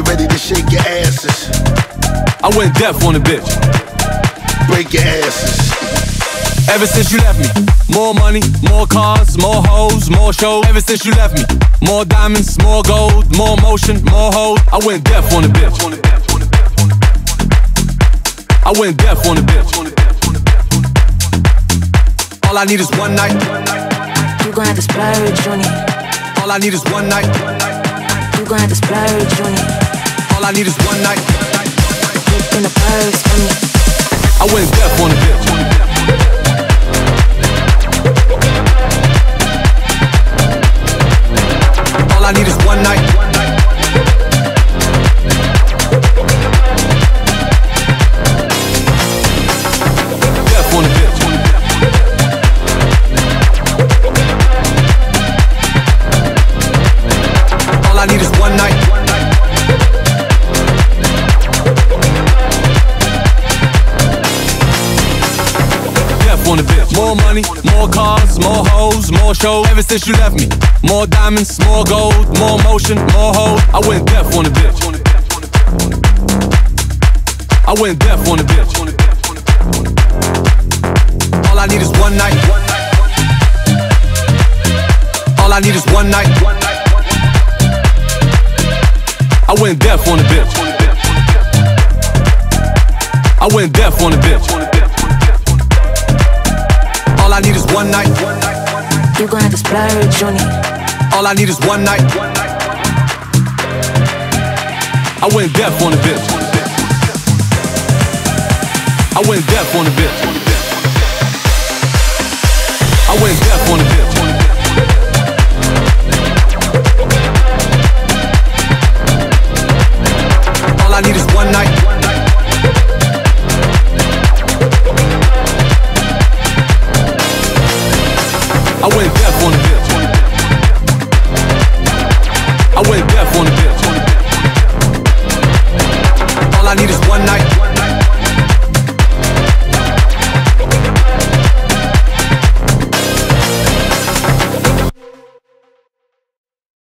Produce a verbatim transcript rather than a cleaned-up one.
get ready to shake your asses. I went deaf on the bitch. Break your asses. Ever since you left me, more money, more cars, more hoes, more shows. Ever since you left me, more diamonds, more gold, more motion, more hoes. I went deaf on the bitch. I went deaf on the bitch. All I need is one night. You gon' have to splurge on it. All I need is one night. You gon' have to splurge on it. All I need is one night. Look in the purse for me. I went deaf on the bitch. All I need is one night. Deaf on the bitch. All I need is one night. Deaf on the bitch. More money, more cars, more hoes, more shows. Ever since you left me, more diamonds, more gold, more motion, more hoes. I went deaf on the bitch. I went deaf on the bitch. All I need is one night. All I need is one night. I went deaf on the bitch. I went deaf on the bitch. All I need is one night. You gon' have to splurge on it. All I need is one night. I went deaf on the bitch. I went deaf on the bitch. I went deaf.